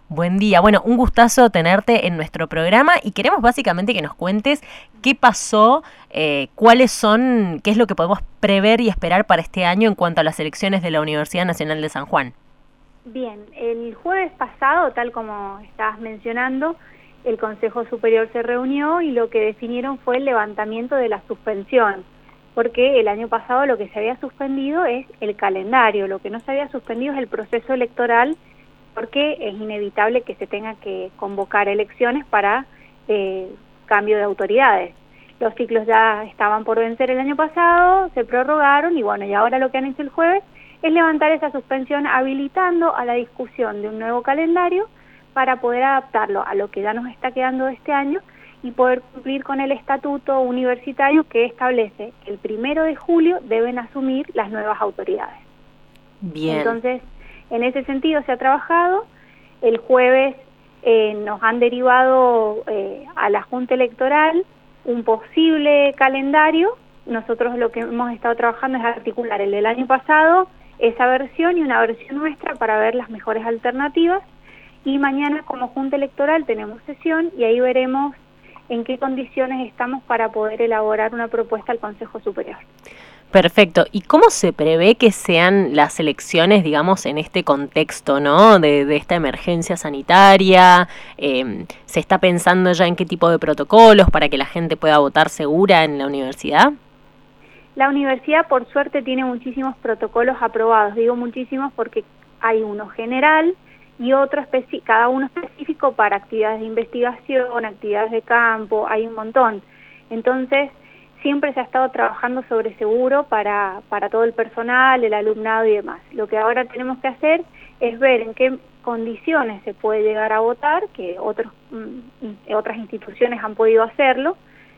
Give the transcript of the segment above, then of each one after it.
Buen día. Bueno, un gustazo tenerte en nuestro programa y queremos básicamente que nos cuentes qué pasó, qué es lo que podemos prever y esperar para este año en cuanto a las elecciones de la Universidad Nacional de San Juan. Bien, el jueves pasado, tal como estabas mencionando, el Consejo Superior se reunió y lo que definieron fue el levantamiento de la suspensión, porque el año pasado lo que se había suspendido es el calendario, lo que no se había suspendido es el proceso electoral, porque es inevitable que se tenga que convocar elecciones para cambio de autoridades. Los ciclos ya estaban por vencer el año pasado, se prorrogaron y bueno, y ahora lo que han hecho el jueves es levantar esa suspensión habilitando a la discusión de un nuevo calendario para poder adaptarlo a lo que ya nos está quedando de este año y poder cumplir con el estatuto universitario que establece que el 1 de julio deben asumir las nuevas autoridades. Bien. Entonces, en ese sentido se ha trabajado. El jueves nos han derivado a la Junta Electoral un posible calendario. Nosotros lo que hemos estado trabajando es articular el del año pasado, esa versión y una versión nuestra para ver las mejores alternativas. Y mañana como Junta Electoral tenemos sesión y ahí veremos en qué condiciones estamos para poder elaborar una propuesta al Consejo Superior. Perfecto. ¿Y cómo se prevé que sean las elecciones, digamos, en este contexto, ¿no? De esta emergencia sanitaria? ¿Se está pensando ya en qué tipo de protocolos para que la gente pueda votar segura en la universidad? La universidad, por suerte, tiene muchísimos protocolos aprobados. Digo muchísimos porque hay uno general y otro cada uno específico para actividades de investigación, actividades de campo, hay un montón. Entonces, siempre se ha estado trabajando sobre seguro para todo el personal, el alumnado y demás. Lo que ahora tenemos que hacer es ver en qué condiciones se puede llegar a votar, que otras instituciones han podido hacerlo,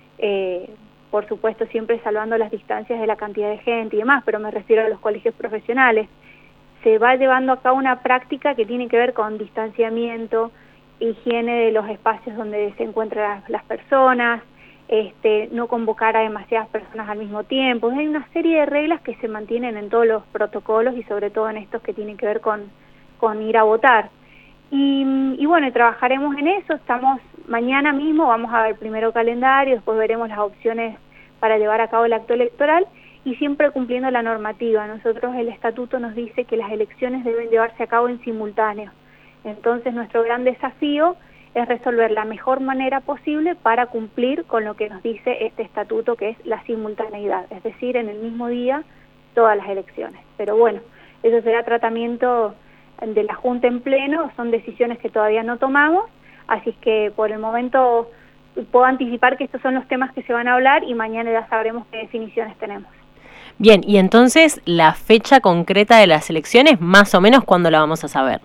por supuesto siempre salvando las distancias de la cantidad de gente y demás, pero me refiero a los colegios profesionales. Se va llevando a cabo una práctica que tiene que ver con distanciamiento, higiene de los espacios donde se encuentran las personas, no convocar a demasiadas personas al mismo tiempo. Hay una serie de reglas que se mantienen en todos los protocolos y sobre todo en estos que tienen que ver con ir a votar. Y bueno, trabajaremos en eso. Mañana mismo vamos a ver primero calendario, después veremos las opciones para llevar a cabo el acto electoral y siempre cumpliendo la normativa. Nosotros el estatuto nos dice que las elecciones deben llevarse a cabo en simultáneo. Entonces nuestro gran desafío es resolver la mejor manera posible para cumplir con lo que nos dice este estatuto, que es la simultaneidad, es decir, en el mismo día todas las elecciones. Pero bueno, eso será tratamiento de la Junta en pleno, son decisiones que todavía no tomamos, así que por el momento puedo anticipar que estos son los temas que se van a hablar y mañana ya sabremos qué definiciones tenemos. Bien, y entonces la fecha concreta de las elecciones, más o menos, ¿cuándo la vamos a saber?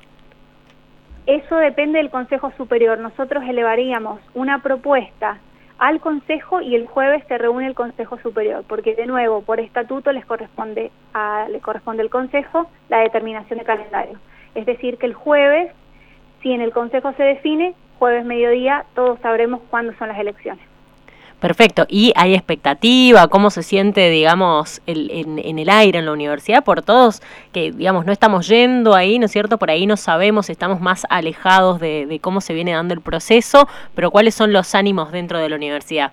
Eso depende del Consejo Superior. Nosotros elevaríamos una propuesta al Consejo y el jueves se reúne el Consejo Superior, porque de nuevo, por estatuto le corresponde al Consejo la determinación de calendario. Es decir, que el jueves, si en el Consejo se define, jueves mediodía, todos sabremos cuándo son las elecciones. Perfecto. ¿Y hay expectativa? ¿Cómo se siente, digamos, en el aire, en la universidad? Por todos que, digamos, no estamos yendo ahí, ¿no es cierto? Por ahí no sabemos, estamos más alejados de cómo se viene dando el proceso, pero ¿cuáles son los ánimos dentro de la universidad?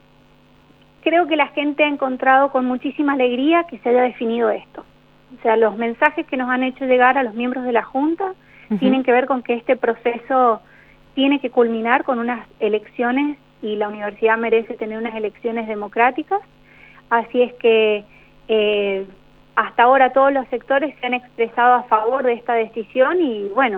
Creo que la gente ha encontrado con muchísima alegría que se haya definido esto. O sea, los mensajes que nos han hecho llegar a los miembros de la Junta tienen que ver con que este proceso tiene que culminar con unas elecciones y la universidad merece tener unas elecciones democráticas, así es que hasta ahora todos los sectores se han expresado a favor de esta decisión y bueno,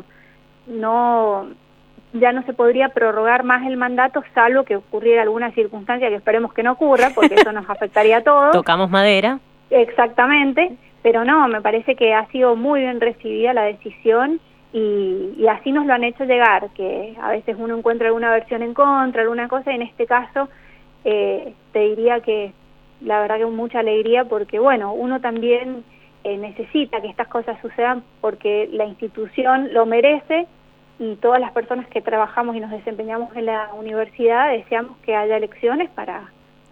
ya no se podría prorrogar más el mandato salvo que ocurriera alguna circunstancia que esperemos que no ocurra, porque eso nos afectaría a todos. Tocamos madera. Exactamente, pero no, me parece que ha sido muy bien recibida la decisión y así nos lo han hecho llegar, que a veces uno encuentra alguna versión en contra, alguna cosa, y en este caso te diría que la verdad que con mucha alegría, porque bueno, uno también necesita que estas cosas sucedan porque la institución lo merece y todas las personas que trabajamos y nos desempeñamos en la universidad deseamos que haya elecciones para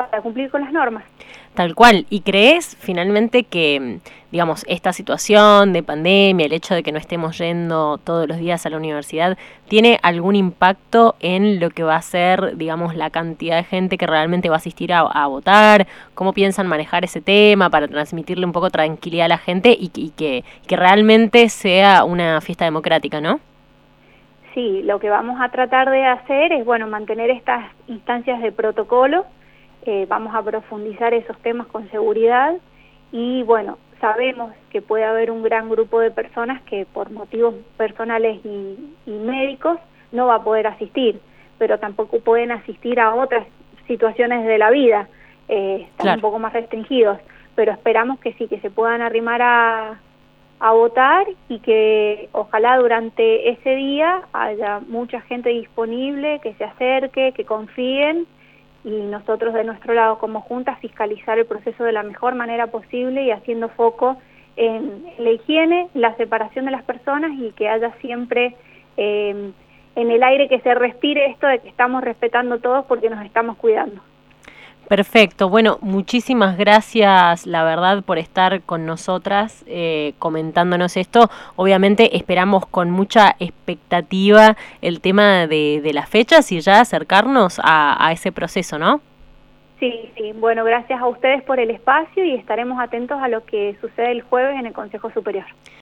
para cumplir con las normas. Tal cual. ¿Y crees finalmente que, digamos, esta situación de pandemia, el hecho de que no estemos yendo todos los días a la universidad, tiene algún impacto en lo que va a ser, digamos, la cantidad de gente que realmente va a asistir a votar? ¿Cómo piensan manejar ese tema para transmitirle un poco tranquilidad a la gente y que realmente sea una fiesta democrática, ¿no? Sí, lo que vamos a tratar de hacer es, bueno, mantener estas instancias de protocolo. Vamos a profundizar esos temas con seguridad y, bueno, sabemos que puede haber un gran grupo de personas que por motivos personales y médicos no va a poder asistir, pero tampoco pueden asistir a otras situaciones de la vida, están Claro. un poco más restringidos, pero esperamos que sí, que se puedan arrimar a votar y que ojalá durante ese día haya mucha gente disponible, que se acerque, que confíen, y nosotros de nuestro lado como Junta fiscalizar el proceso de la mejor manera posible y haciendo foco en la higiene, la separación de las personas y que haya siempre en el aire que se respire esto de que estamos respetando todos porque nos estamos cuidando. Perfecto. Bueno, muchísimas gracias, la verdad, por estar con nosotras comentándonos esto. Obviamente esperamos con mucha expectativa el tema de las fechas y ya acercarnos a ese proceso, ¿no? Sí, sí. Bueno, gracias a ustedes por el espacio y estaremos atentos a lo que sucede el jueves en el Consejo Superior.